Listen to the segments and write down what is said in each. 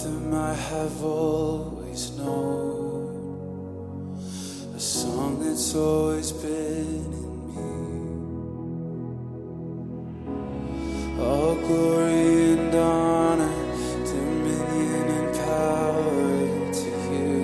anthem I have always known, a song that's always been in me. All glory and honor, dominion and power to you.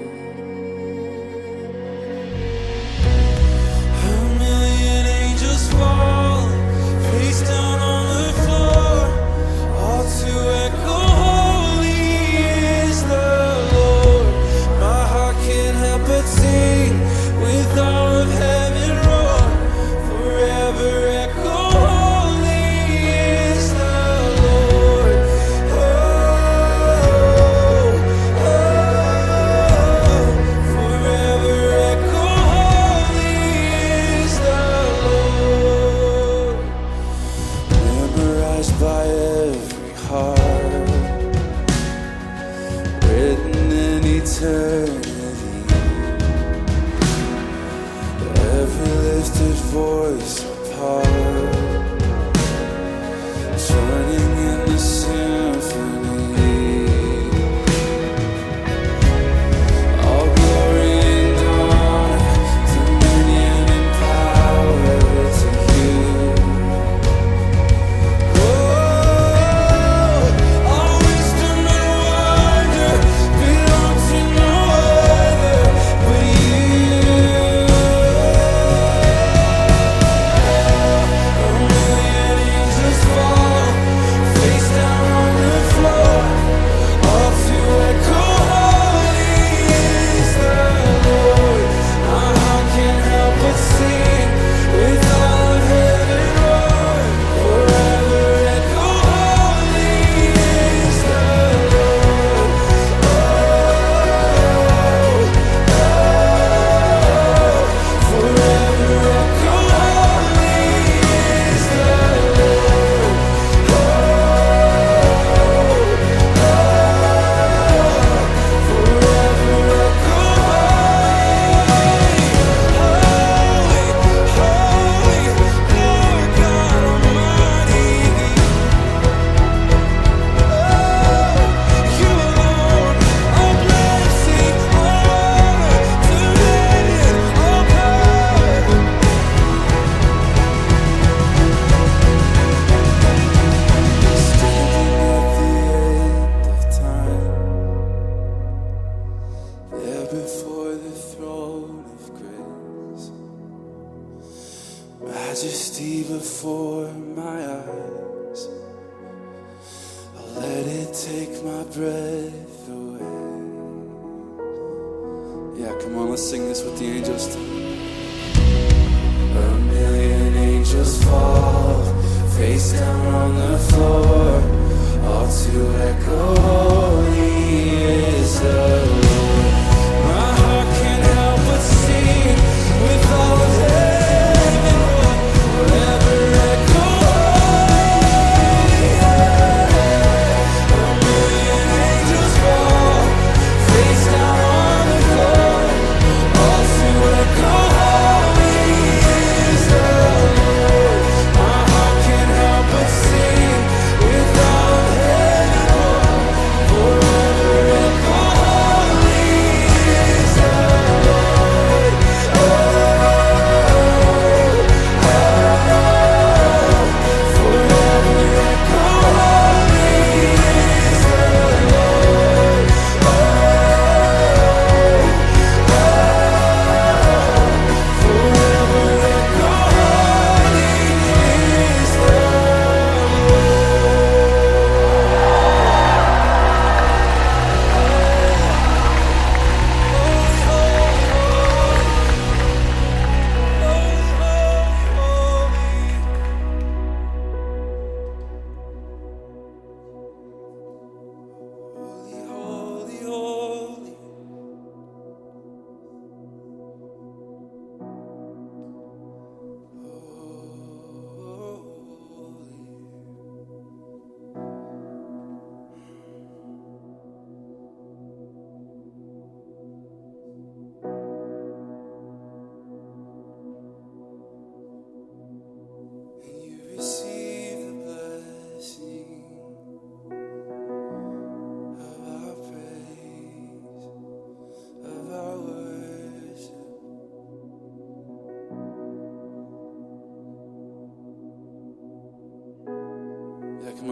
A million angels fall face down on the floor, all to echo, holy is the Lord. My heart can't help but sing with all of heaven roar, forever echo, holy is the Lord. Oh, oh, forever echo, holy is the Lord. Memorized by every heart, written in eternity, every lifted voice apart, joining in the symphony. All glory and honor, dominion and power to you. All wisdom and wonder belong to no other but you. A million angels fall face down on the floor, all to echo, holy is the Lord. My heart can't help but sing with all of heaven roar, forever echo, holy is the Lord. Oh, forever echo, holy is the Lord. Forever echo, holy, holy, Lord God Almighty. You alone are blessing, honor, dominion, all power. Standing at the end of time, there before the throne of grace, majesty before my eyes. I'll let it take my breath away. Yeah, come on, let's sing this with the angels. A million angels fall face down on the floor, all to echo, holy is the Lord. My heart can't help but sing with all of heaven roar, forever echo, holy. A million angels fall face down on the floor, all to echo, holy is the Lord. My heart can't help but sing with all of heaven roar,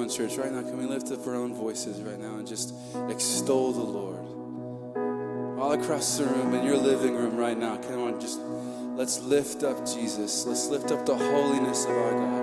church, right now, can we lift up our own voices right now and just extol the Lord? All across the room, in your living room right now, come on, just let's lift up Jesus. Let's lift up the holiness of our God.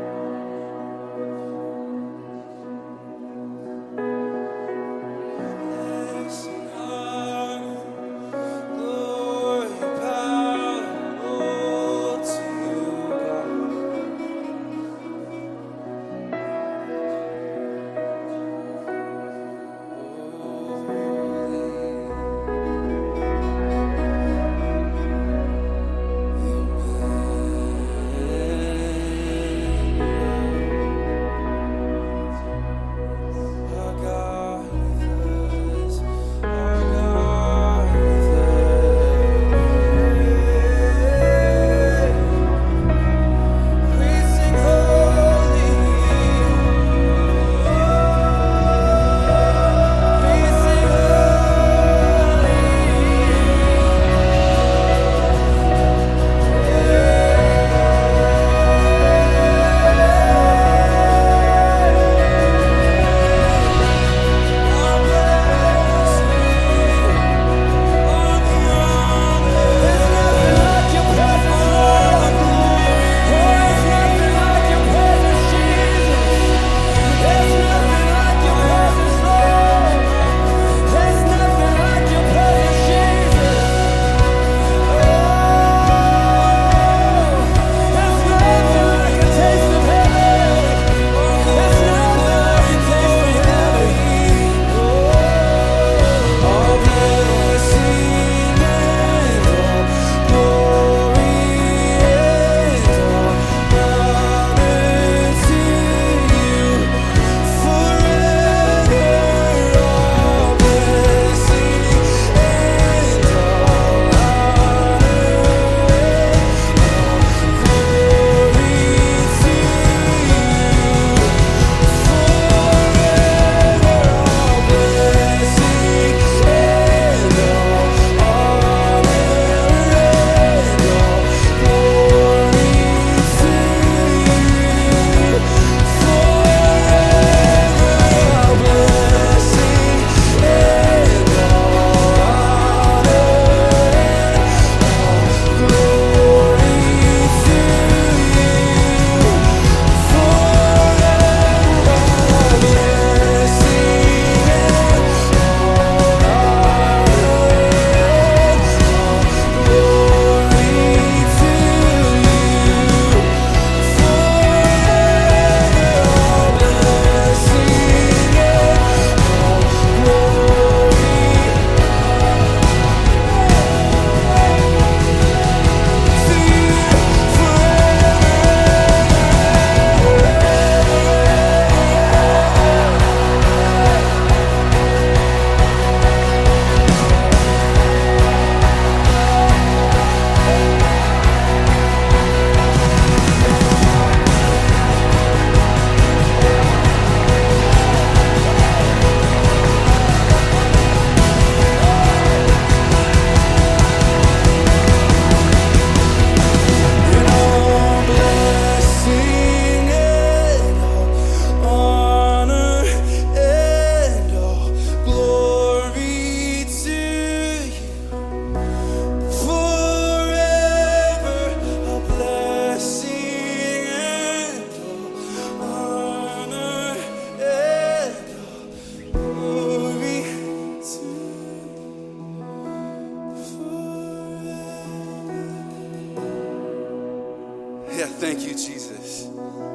Thank you, Jesus.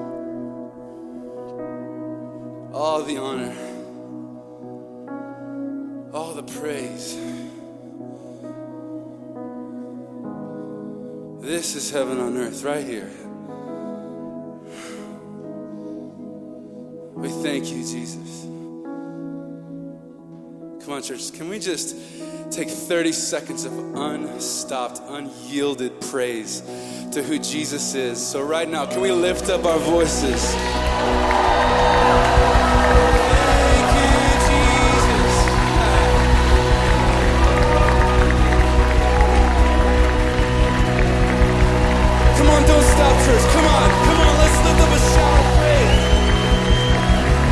All the honor, all the praise. This is heaven on earth right here. We thank you, Jesus. Come on, church, can we just take 30 seconds of unstopped, unyielded praise to who Jesus is? So right now, can we lift up our voices? Thank you, Jesus. Come on, don't stop, church. Come on, let's lift up a shout of praise.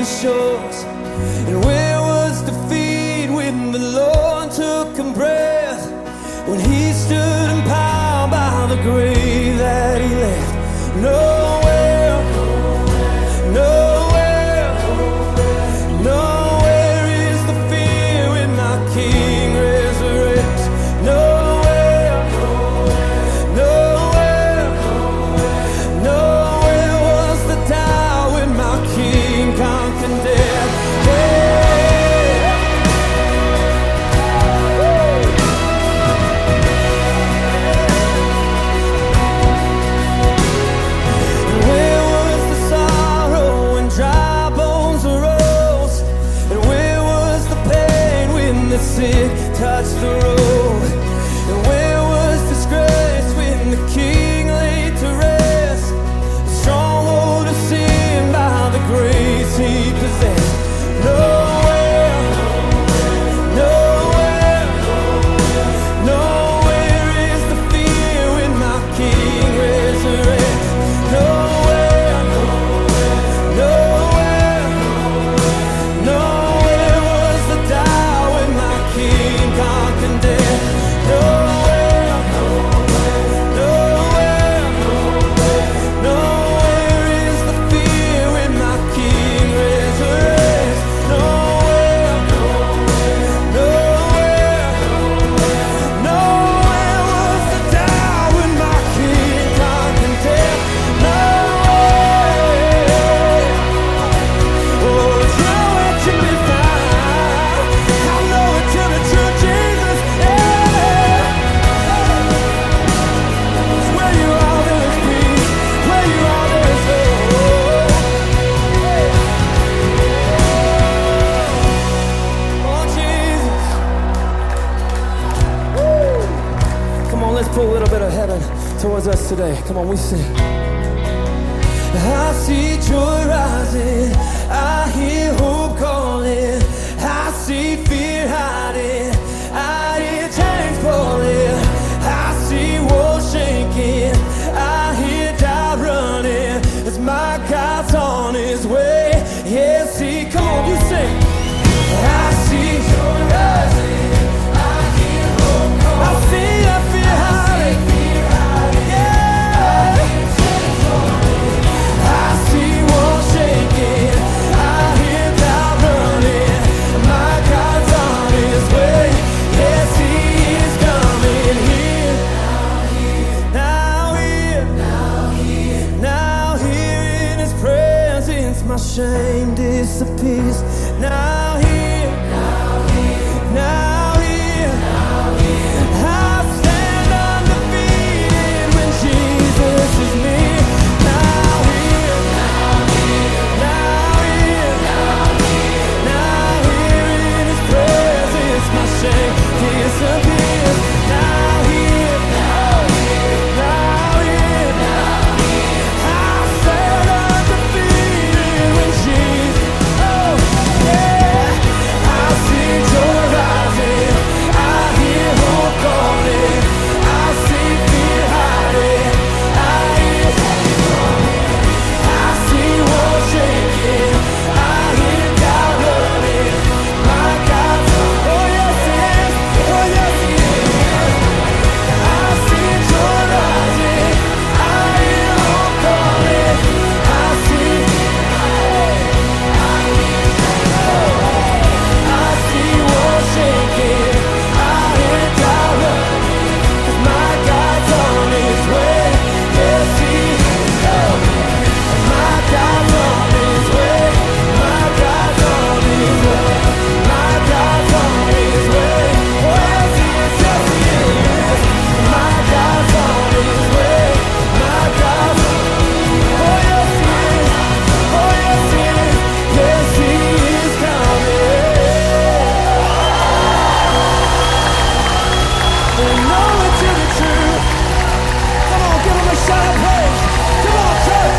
the shores? And where was defeat when the Lord took a breath? When he stood in power by the grave that he left? Nowhere, nowhere, nowhere is the fear when my King resurrects. Nowhere, nowhere, nowhere was the doubt when my King conquered death. Where was the sorrow when dry bones arose? And where was the pain when the sick touched the road? And where was disgrace when the King laid to rest? The stronghold of sin by the grace he possessed. Nowhere, nowhere, nowhere is the fear when my King resurrects. Nowhere, nowhere, nowhere was the doubt when my King conquered death. Nowhere, nowhere, nowhere is the fear when my King resurrects. Nowhere, nowhere, nowhere was the doubt when my King conquered death. Nowhere. Oh, it's nowhere to be found. I know it to be true, Jesus. Yeah. It's where you are, there is peace. Where you are, there is hope. Oh, Jesus. Woo. Come on, let's pull a little bit of heaven towards us today. Come on, we sing. I see joy rising, I hear hope calling, I see fear hiding, I hear chains falling, I see walls shaking, I hear doubt running, as my God's on his way. Yeah, see, come on, you sing. I see joy rising, I hear hope calling, I see that fear hiding, yeah. I see walls shaking, I hear doubt running, my God's on his way. Yes, he is coming here. Now here in his presence, my shame disappears. Now here, I stand undefeated when Jesus is near. Now here in his presence, my shame disappears. Now here, I stand undefeated when Jesus. Oh yeah, I see joy rising, I hear hope calling, I see fear hiding, I hear I see walls shaking, I hear doubt running, my God's oh yes he is, oh yes he is. I see joy rising, I hear hope calling, I see walls shaking, I hear doubt running, 'cause my God's on his way. Yes he is. My God's on his way. My God's on his way. My God's on his way. Oh yes he is. Yes he is. My God's on his way. My God's oh yes he is. Oh yes he is. Yes he is coming. We know it to be true. Come on, give him a shout of praise. Come on, church.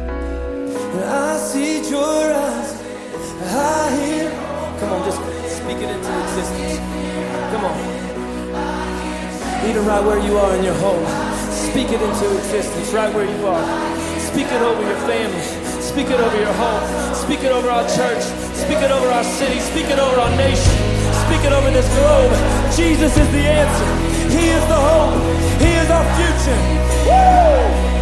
I see joy rising, I hear. Come on, just speak speak it into existence. Come on. Even right where you are in your home, speak it into existence right where you are. Speak it over your family. Speak it over your home. Speak it over our church. Speak it over our city. Speak it over our nation. Speak it over this globe. Jesus is the answer. He is the hope. He is our future. Woo!